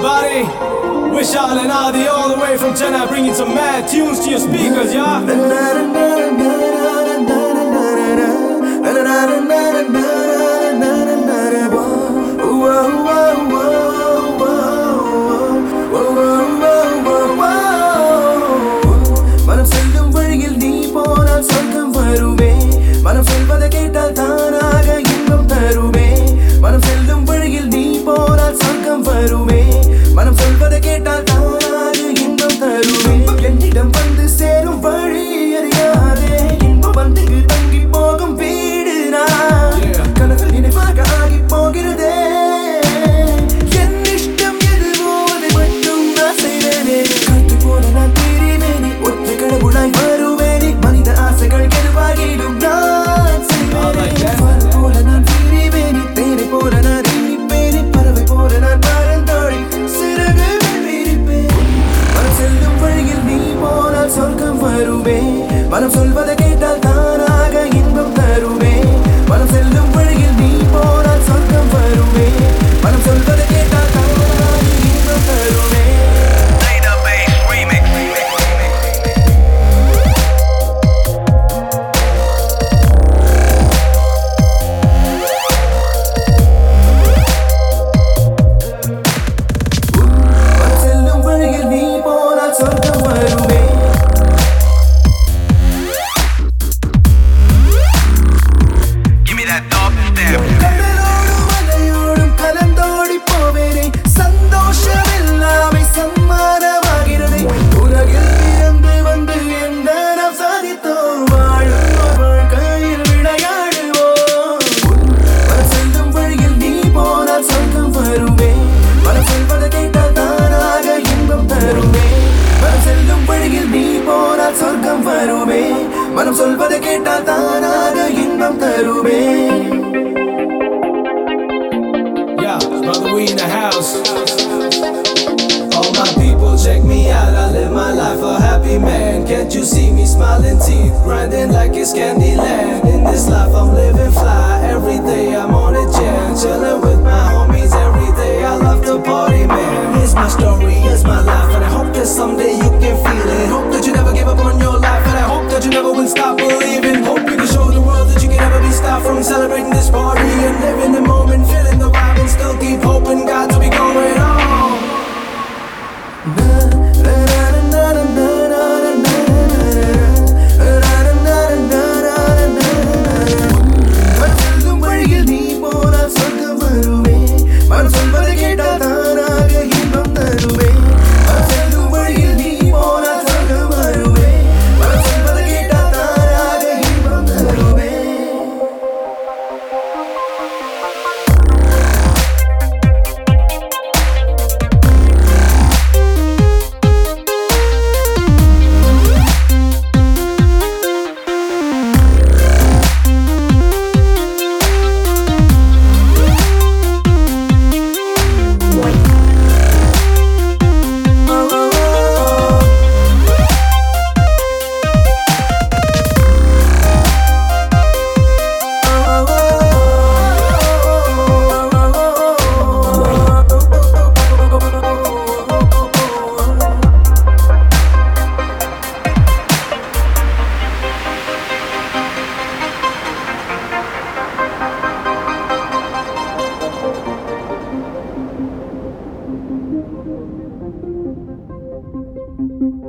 everybody. Vishal and Adi all the way from Chennai, bringing some mad tunes to your speakers, yeah? மனம் செல்லும் வழியில் நீ போனால் சொர்க்கம் வருமே. மனம் சொல்வதை கேட்டால் தானாக இன்பம் தருமே. மனம் செல்லும் வழியில் நீ போனால் சொர்க்கம் வருமே. மனம் சொல்வதை கேட்டால் தானாக இன்பம் தருமே. என்னிடம் வந்து சேரும் வழி அறியாதே, இன்பம் வந்து தங்கி போகும் வீடு நான். கனவில் நினைவாக ஆகி போகிறதே. என் இஷ்டம் எதுவோ அதை மட்டும் நான் செய்வேனே. காற்று போல நான் திரிவேனே, ஒற்றை கடவுளாய் வருவேனே. மனித ஆசைகள் எதுவாகிடும் நான் செய்வேனே. மரம் போல நான் திரிவேனே, தேனை போல நான் இனிப்பேனே. பறவை போல நான் பறந்தோடி சிறகுகள் விரிப்பேன். மனம் செல்லும் வழியில் நீ போனால் சொர்க்கம் வருமே. மனம் சொல்வதை கேட்டால் தானாக இன்பம் தருமே. மனம் செல்லும் வழியில் நீ போனால் சொர்க்கம் வருமே. மனம் சொல்வதை கேட்டால் தானாக இன்பம் தருமே. மனம் செல்லும் வழியில் நீ போனால் சொர்க்கம் வருமே. கடலோடும் மலையோடும் கலந்தோடி போவேனே. சந்தோஷம் எல்லாமே சம்மானமாகிறதே. உலகில் இருந்து வந்து என்ன நாம் சாதித்தோம். வாழும் வாழ்க்கையில் விளையாடுவோம். மனம் செல்லும் வழியில் நீ போனால் சொர்க்கம் வருமே. மனம் சொல்வதை கேட்டால் தானாக இன்பம் தருமே. மனம் செல்லும் வழியில் நீ போனால் சொர்க்கம் வருமே. மனம் சொல்வதை கேட்டால் தானாக இன்பம் தருமே. Yeah, brother, we in the house. All my people, check me out. I live my life a happy man. Can't you see me smiling teeth, grinding like it's Candyland? In this life, I'm living fly. Every day, I'm on a jam, chilling with my homies every day. I love to party, man. It's my story, it's my life, and I hope that someday you can feel it. Hope that you never give up on your life, and I hope that you never will stop believing. Hope you can show the world that you can never be stopped from celebrating this party and living the moment, feeling the vibe, and still keep hoping God to be going on. மனம் செல்லும் வழியில் நீ போனால் சொர்க்கம் வருமே. மனம் சொல்வதை கேட்டால் தானாக இன்பம் தருமே. மனம் செல்லும் வழியில் நீ போனால் சொர்க்கம் வருமே. மனம் சொல்வதை கேட்டால் தானாக இன்பம் தருமே. Thank you.